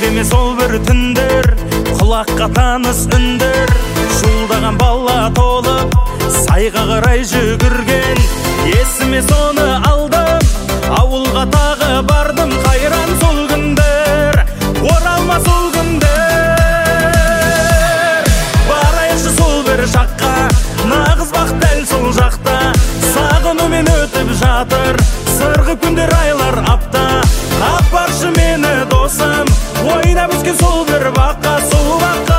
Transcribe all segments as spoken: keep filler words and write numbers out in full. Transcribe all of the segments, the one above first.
есіме сол бір түндер, құлаққа таныс үндер, шуылдаған бала толып сайға қарай жүгірген. Есіме соны алдым, ауылға тағы бардым, қайран сол күндер, оралмас ол күндер. Барайықшы сол бір жаққа, нағыз бақ дәл сол жақта, сағынумен өтіп жатыр сырғы күндер, айлар, апта. Апаршы мені досым, ойнап өскен сол бір баққа, сол баққа.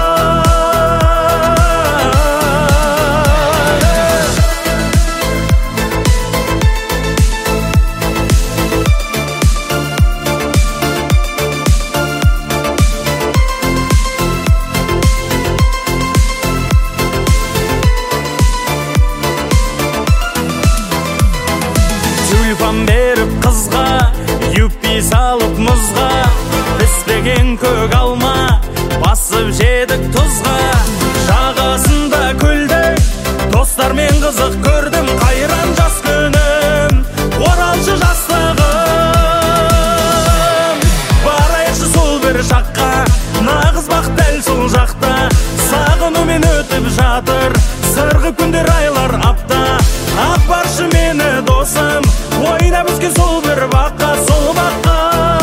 Тюльпан беріп қызға, юппи салып мұзға, піспеген көк алма, басып жедік тұзға. Жағасында көлдік, достармен қызық көрдім, қайран жас күнім, оралшы жастығым. Барайықшы сол бір жаққа, нағыз бақ дәл сол жақта, сағынумен өтіп жатыр сырғы күндер, айлар, апта. Апаршы мені досым, ойнап өскен сол бір баққа, сол баққа.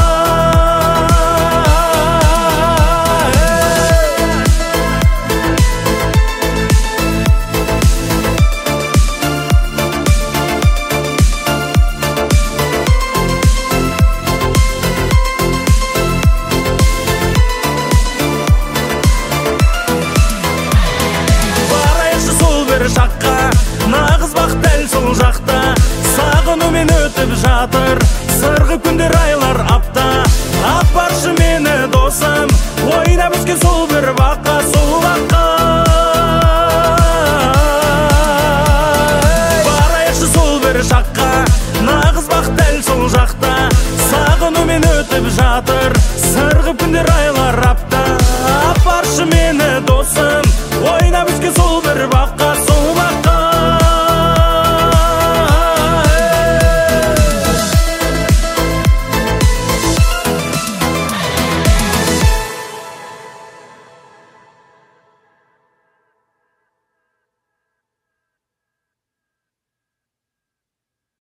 Барайықшы сол бір жаққа, нағыз бақ дәл сол жақта, сағынумен өтіп жатыр сырғы күндер, айлар, апта. Апаршы мені досым, ойнап өскен сол бір баққа, сол баққа. Барайықшы сол бір жаққа,